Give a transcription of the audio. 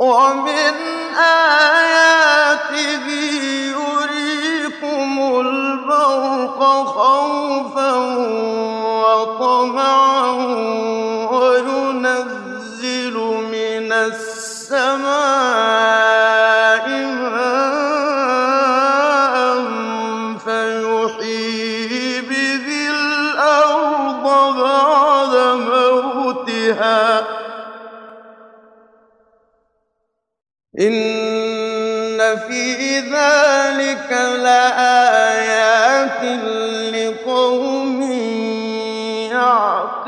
وَمِنْ آيَاتِهِ يُرِيكُمُ الْبَرْقَ خَوْفًا وَطَمَعًا وَيُنَزِّلُ مِنَ السَّمَاءِ مَاءً فَيُحْيِي بِهِ الْأَرْضَ بَعْدَ مَوْتِهَا ۚ إِنَّ فِي ذَٰلِكَ لَآيَاتٍ لِّقَوْمٍ يَعْقِلُونَ